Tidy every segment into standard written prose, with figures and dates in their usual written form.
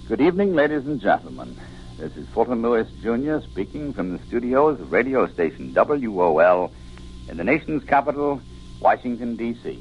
Good evening, ladies and gentlemen. This is Fulton Lewis, Jr. speaking from the studios of radio station WOL in the nation's capital, Washington, D.C.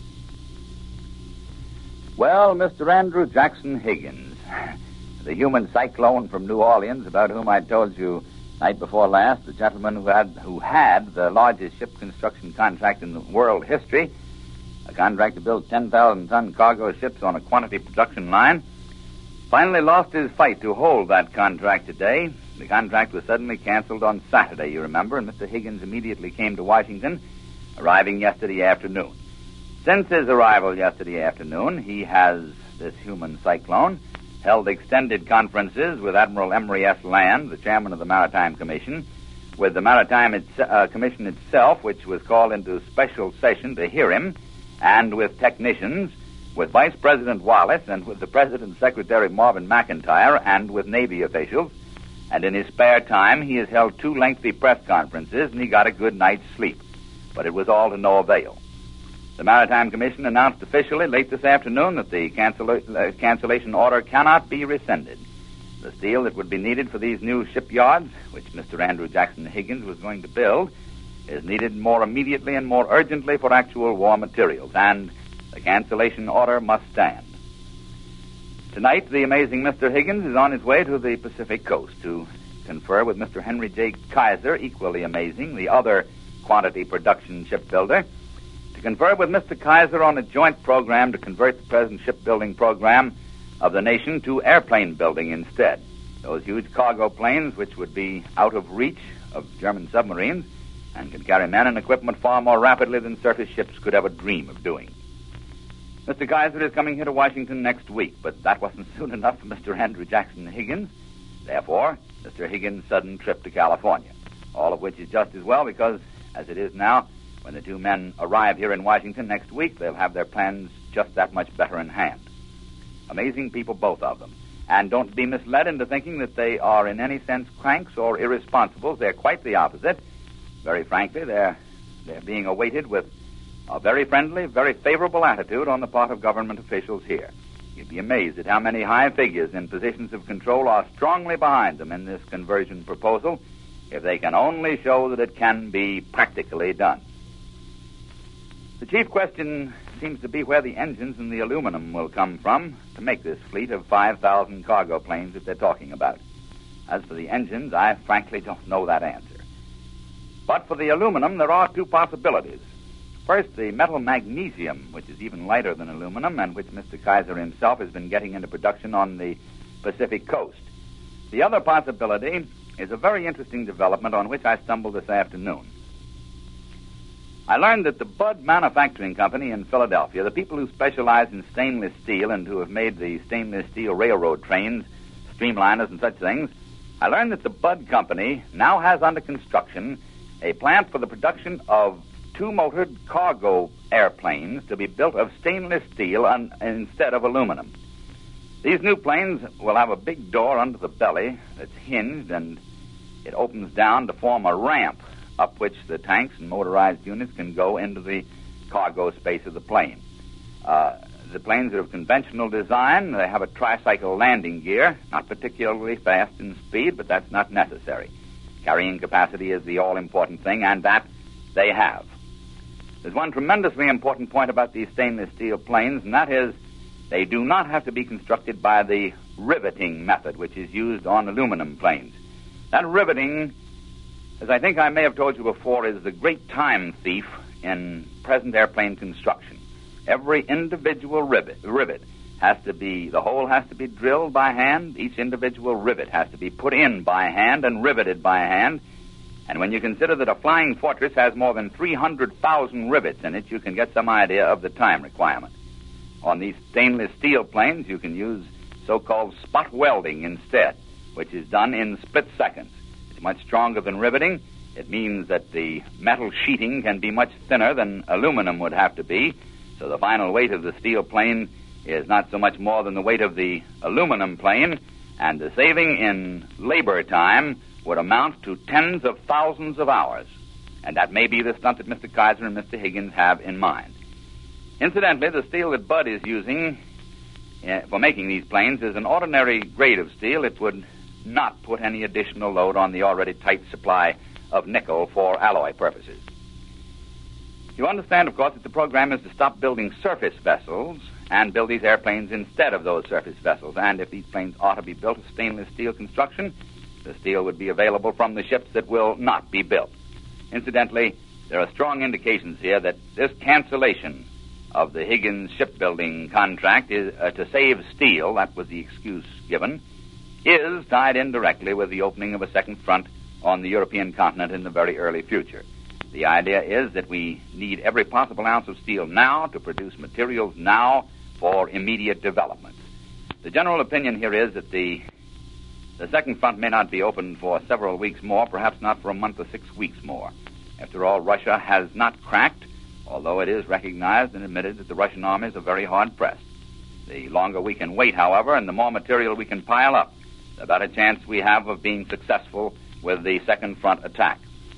Well, Mr. Andrew Jackson Higgins, the human cyclone from New Orleans about whom I told you night before last, the gentleman who had the largest ship construction contract in the world history, a contract to build 10,000-ton cargo ships on a quantity production line, finally lost his fight to hold that contract today. The contract was suddenly canceled on Saturday, you remember, and Mr. Higgins immediately came to Washington, arriving yesterday afternoon. Since his arrival yesterday afternoon, he has, this human cyclone, held extended conferences with Admiral Emory S. Land, the chairman of the Maritime Commission, with the Maritime Commission itself, which was called into special session to hear him, and with technicians, with Vice President Wallace and with the President's Secretary Marvin McIntyre and with Navy officials. And in his spare time, he has held 2 lengthy press conferences, and he got a good night's sleep. But it was all to no avail. The Maritime Commission announced officially late this afternoon that the cancellation order cannot be rescinded. The steel that would be needed for these new shipyards, which Mr. Andrew Jackson Higgins was going to build, is needed more immediately and more urgently for actual war materials, and the cancellation order must stand. Tonight, the amazing Mr. Higgins is on his way to the Pacific Coast to confer with Mr. Henry J. Kaiser, equally amazing, the other quantity production shipbuilder, to confer with Mr. Kaiser on a joint program to convert the present shipbuilding program of the nation to airplane building instead. Those huge cargo planes, which would be out of reach of German submarines and could carry men and equipment far more rapidly than surface ships could ever dream of doing. Mr. Kaiser is coming here to Washington next week, but that wasn't soon enough for Mr. Andrew Jackson Higgins. Therefore, Mr. Higgins' sudden trip to California, all of which is just as well because, as it is now, when the 2 men arrive here in Washington next week, they'll have their plans just that much better in hand. Amazing people, both of them. And don't be misled into thinking that they are in any sense cranks or irresponsibles. They're quite the opposite. Very frankly, they're being awaited with a very friendly, very favorable attitude on the part of government officials here. You'd be amazed at how many high figures in positions of control are strongly behind them in this conversion proposal, if they can only show that it can be practically done. The chief question seems to be where the engines and the aluminum will come from to make this fleet of 5,000 cargo planes that they're talking about. As for the engines, I frankly don't know that answer. But for the aluminum, there are 2 possibilities. First, the metal magnesium, which is even lighter than aluminum and which Mr. Kaiser himself has been getting into production on the Pacific Coast. The other possibility is a very interesting development on which I stumbled this afternoon. I learned that the Budd Manufacturing Company in Philadelphia, the people who specialize in stainless steel and who have made the stainless steel railroad trains, streamliners and such things, I learned that the Budd Company now has under construction a plant for the production of 2-motored cargo airplanes to be built of stainless steel instead of aluminum. These new planes will have a big door under the belly that's hinged, and it opens down to form a ramp up which the tanks and motorized units can go into the cargo space of the plane. The planes are of conventional design. They have a tricycle landing gear, not particularly fast in speed, but that's not necessary. Carrying capacity is the all-important thing, and that they have. There's one tremendously important point about these stainless steel planes, and that is they do not have to be constructed by the riveting method, which is used on aluminum planes. That riveting, as I think I may have told you before, is the great time thief in present airplane construction. Every individual rivet has to be, the hole has to be drilled by hand. Each individual rivet has to be put in by hand and riveted by hand. And when you consider that a flying fortress has more than 300,000 rivets in it, you can get some idea of the time requirement. On these stainless steel planes, you can use so-called spot welding instead, which is done in split seconds. It's much stronger than riveting. It means that the metal sheeting can be much thinner than aluminum would have to be, so the final weight of the steel plane is not so much more than the weight of the aluminum plane, and the saving in labor time would amount to tens of thousands of hours. And that may be the stunt that Mr. Kaiser and Mr. Higgins have in mind. Incidentally, the steel that Budd is using for making these planes is an ordinary grade of steel. It would not put any additional load on the already tight supply of nickel for alloy purposes. You understand, of course, that the program is to stop building surface vessels and build these airplanes instead of those surface vessels. And if these planes are to be built of stainless steel construction, the steel would be available from the ships that will not be built. Incidentally, there are strong indications here that this cancellation of the Higgins shipbuilding contract is to save steel, that was the excuse given, is tied in directly with the opening of a second front on the European continent in the very early future. The idea is that we need every possible ounce of steel now to produce materials now for immediate development. The general opinion here is that the second front may not be open for several weeks more, perhaps not for a month or 6 weeks more. After all, Russia has not cracked, although it is recognized and admitted that the Russian armies are very hard-pressed. The longer we can wait, however, and the more material we can pile up, the better chance we have of being successful with the second front attack.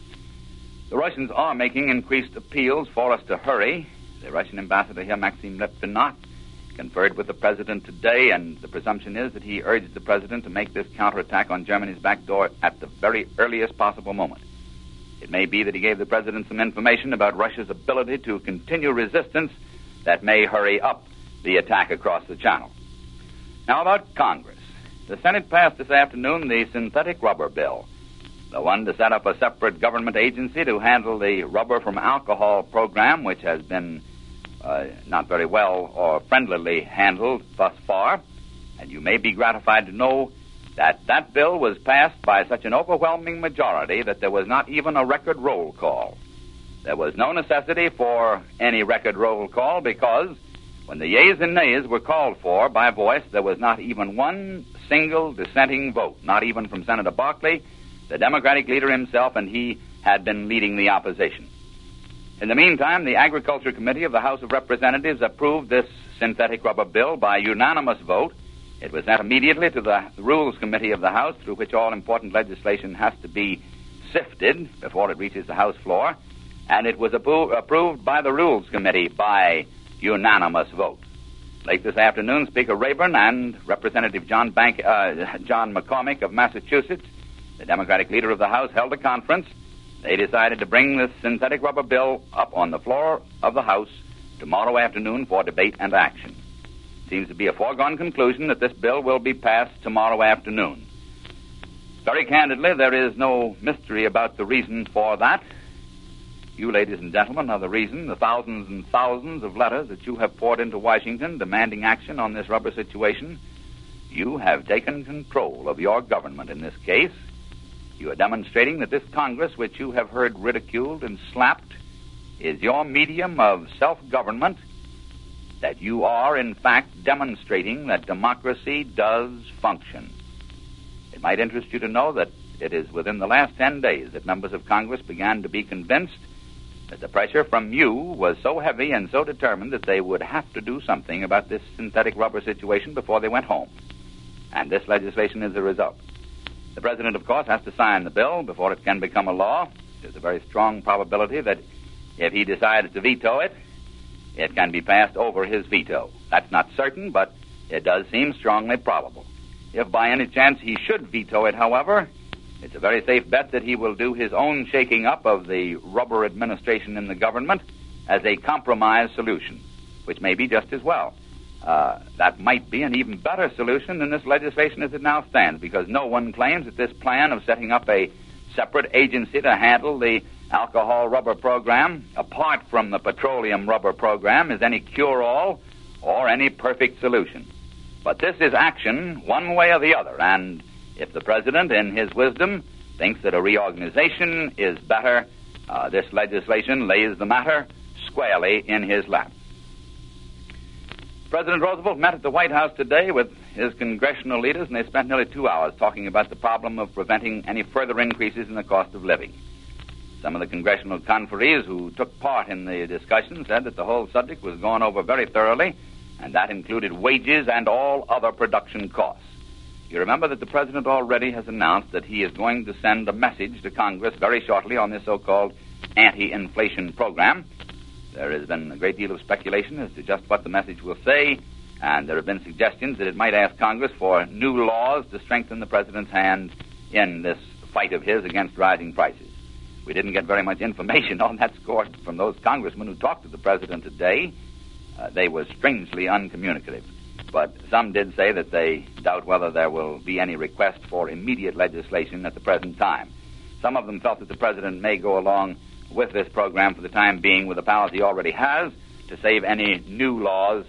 The Russians are making increased appeals for us to hurry. The Russian ambassador here, Maxim Litvinov, conferred with the president today, and the presumption is that he urged the president to make this counterattack on Germany's back door at the very earliest possible moment. It may be that he gave the president some information about Russia's ability to continue resistance that may hurry up the attack across the channel. Now about Congress. The Senate passed this afternoon the synthetic rubber bill, the one to set up a separate government agency to handle the rubber from alcohol program, which has been not very well or friendlily handled thus far. And you may be gratified to know that that bill was passed by such an overwhelming majority that there was not even a record roll call. There was no necessity for any record roll call because when the yeas and nays were called for by voice, there was not even one single dissenting vote, not even from Senator Barkley, the Democratic leader himself, and he had been leading the opposition. In the meantime, the Agriculture Committee of the House of Representatives approved this synthetic rubber bill by unanimous vote. It was sent immediately to the Rules Committee of the House, through which all important legislation has to be sifted before it reaches the House floor, and it was approved by the Rules Committee by unanimous vote. Late this afternoon, Speaker Rayburn and Representative John McCormick of Massachusetts, the Democratic leader of the House, held a conference. They decided to bring this synthetic rubber bill up on the floor of the House tomorrow afternoon for debate and action. It seems to be a foregone conclusion that this bill will be passed tomorrow afternoon. Very candidly, there is no mystery about the reason for that. You, ladies and gentlemen, are the reason. The thousands and thousands of letters that you have poured into Washington demanding action on this rubber situation. You have taken control of your government in this case. You are demonstrating that this Congress, which you have heard ridiculed and slapped, is your medium of self-government, that you are, in fact, demonstrating that democracy does function. It might interest you to know that it is within the last 10 days that members of Congress began to be convinced that the pressure from you was so heavy and so determined that they would have to do something about this synthetic rubber situation before they went home. And this legislation is the result. The president, of course, has to sign the bill before it can become a law. There's a very strong probability that if he decides to veto it, it can be passed over his veto. That's not certain, but it does seem strongly probable. If by any chance he should veto it, however, it's a very safe bet that he will do his own shaking up of the rubber administration in the government as a compromise solution, which may be just as well. That might be an even better solution than this legislation as it now stands, because no one claims that this plan of setting up a separate agency to handle the alcohol rubber program, apart from the petroleum rubber program, is any cure-all or any perfect solution. But this is action one way or the other, and if the president, in his wisdom, thinks that a reorganization is better, this legislation lays the matter squarely in his lap. President Roosevelt met at the White House today with his congressional leaders, and they spent nearly 2 hours talking about the problem of preventing any further increases in the cost of living. Some of the congressional conferees who took part in the discussion said that the whole subject was gone over very thoroughly, and that included wages and all other production costs. You remember that the president already has announced that he is going to send a message to Congress very shortly on this so-called anti-inflation program. There has been a great deal of speculation as to just what the message will say, And there have been suggestions that it might ask Congress for new laws to strengthen the president's hand in this fight of his against rising prices. We didn't get very much information on that score from those congressmen who talked to the president today. They were strangely uncommunicative. But some did say that they doubt whether there will be any request for immediate legislation at the present time. Some of them felt that the president may go along with this program for the time being with the powers he already has to save any new laws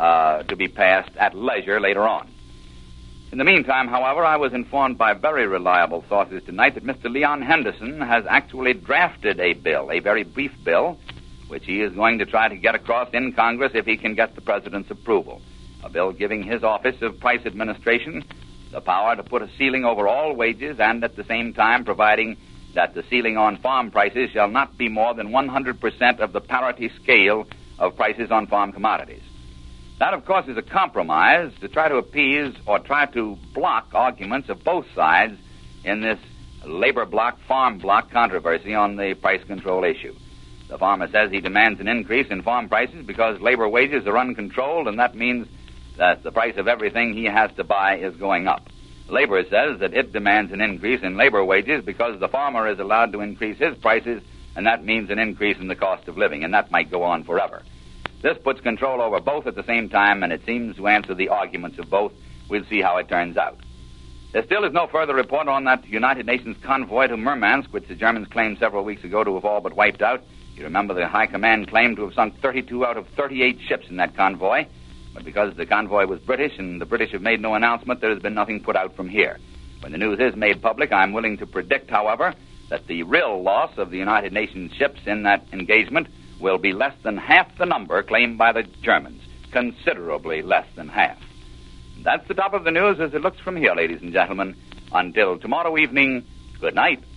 to be passed at leisure later on. In the meantime, however, I was informed by very reliable sources tonight that Mr. Leon Henderson has actually drafted a bill, a very brief bill, which he is going to try to get across in Congress if he can get the president's approval. A bill giving his Office of Price Administration the power to put a ceiling over all wages and at the same time providing that the ceiling on farm prices shall not be more than 100% of the parity scale of prices on farm commodities. That, of course, is a compromise to try to appease or try to block arguments of both sides in this labor block, farm block controversy on the price control issue. The farmer says he demands an increase in farm prices because labor wages are uncontrolled, and that means that the price of everything he has to buy is going up. Labor says that it demands an increase in labor wages because the farmer is allowed to increase his prices, and that means an increase in the cost of living, and that might go on forever. This puts control over both at the same time, and it seems to answer the arguments of both. We'll see how it turns out. There still is no further report on that United Nations convoy to Murmansk, which the Germans claimed several weeks ago to have all but wiped out. You remember the High Command claimed to have sunk 32 out of 38 ships in that convoy. But because the convoy was British and the British have made no announcement, there has been nothing put out from here. When the news is made public, I'm willing to predict, however, that the real loss of the United Nations ships in that engagement will be less than half the number claimed by the Germans. Considerably less than half. That's the top of the news as it looks from here, ladies and gentlemen. Until tomorrow evening, good night.